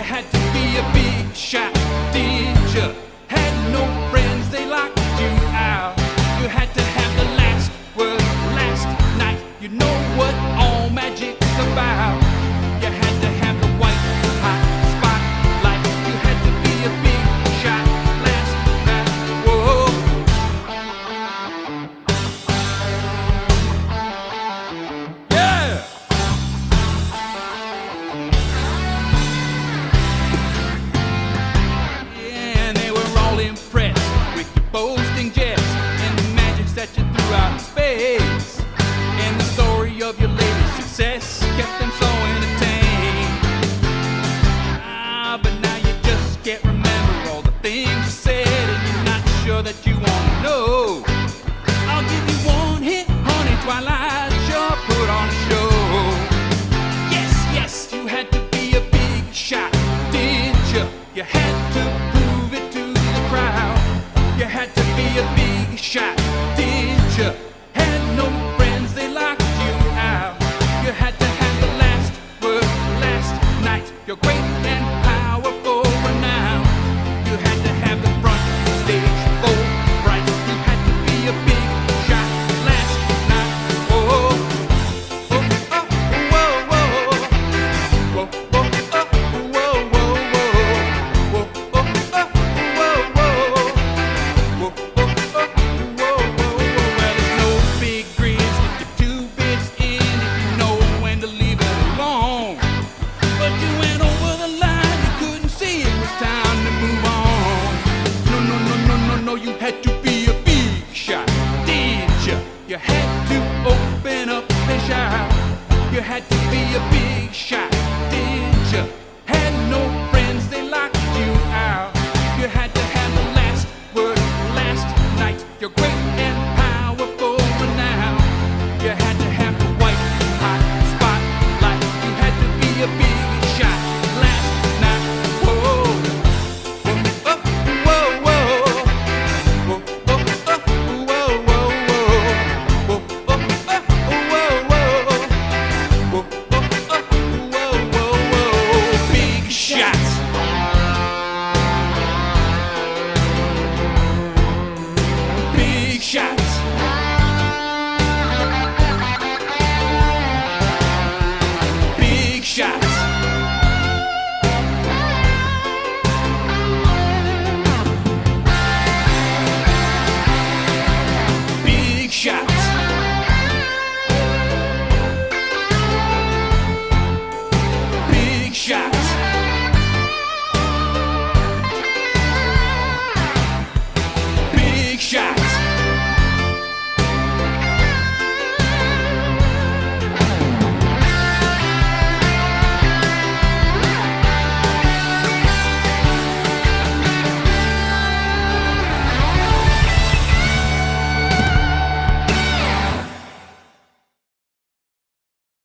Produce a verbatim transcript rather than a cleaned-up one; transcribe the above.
had to be a big shot, did you? Had no friends, they locked you out. You had to have the last word last night. You know what all magic's about. You had to have the white hot spotlight. You had to be a big shot last night. Whoa. Yeah. Yeah, and they were all impressed with your boasting jets and the magic that you threw out in space. And the story of your latest success kept them so entertained. Ah, but now you just can't remember all the things you said, and you're not sure that you want